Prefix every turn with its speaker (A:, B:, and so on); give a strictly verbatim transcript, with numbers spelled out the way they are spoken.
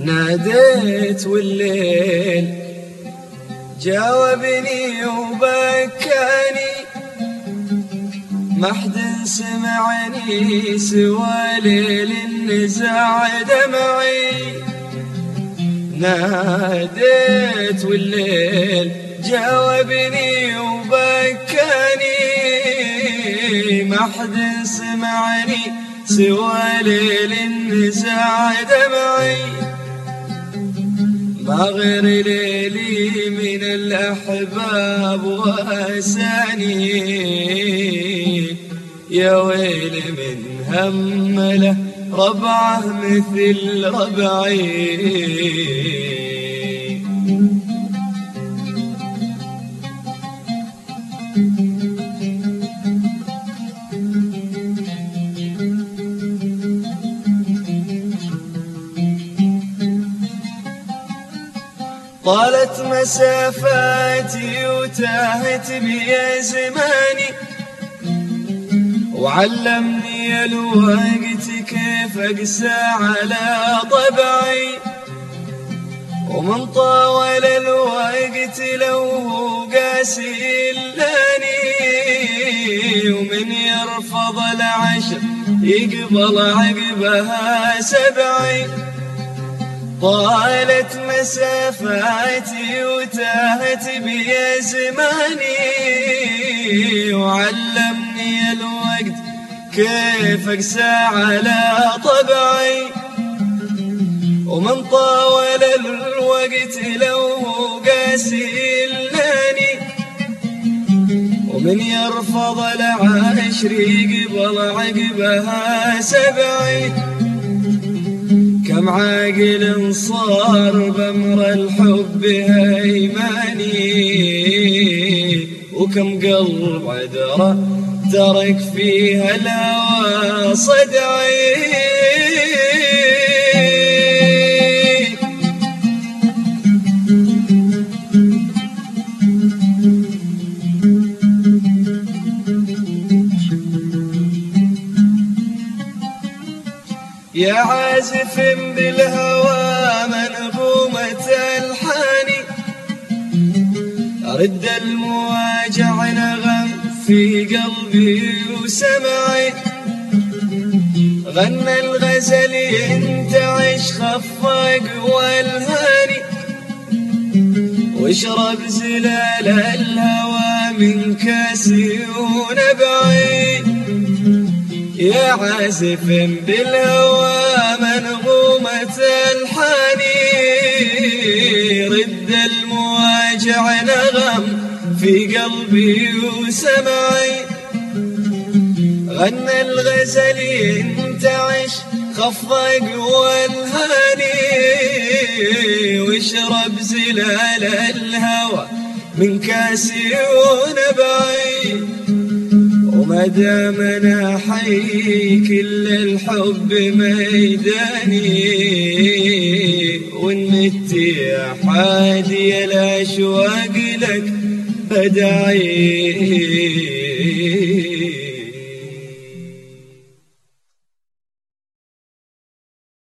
A: ناديت والليل جاوبني وبكاني، ما حد سمعني سوى ليل النزاع دمعي. ناديت والليل جاوبني وبكاني، ما حد سمعني سوى ليل النزاع دمعي. ما غير ليلي من الأحباب واساني، يا ويل من همله ربعه مثل ربعي. طالت مسافاتي وتاهت بي زماني، وعلمني الوقت كيف اقسى على طبعي. ومن طاول الوقت لو هو قاسي لاني، ومن يرفض العشر يقبل عقبها سبعي. طالت مسافاتي وتاهت بي زماني، وعلمني الوقت كيف اقسى على طبعي. ومن طاول الوقت لو هو قاسي لاني، ومن يرفض العشر يقبل عقبها سبعي. كم عاقل صار بأمر الحب هيماني، وكم قلب عذرة ترك فيها الهوى صدعي. يا عازف بالهوى منغومة الحاني، رد المواجع نغم في قلبي وسمعي. غنى الغزل ينتعش خفاق والهاني، واشرب زلال الهوى من كاسي ونبعي. يا عازف بالهوى منغومة الحاني، رد المواجع نغم في قلبي وسمعي. غنى الغزل ينتعش خفاق والهاني، واشرب زلال الهوى من كاسي ونبعي. وما دام انا حي كل الحب ميداني، والنت يا حادي الاشواق لك بدعي.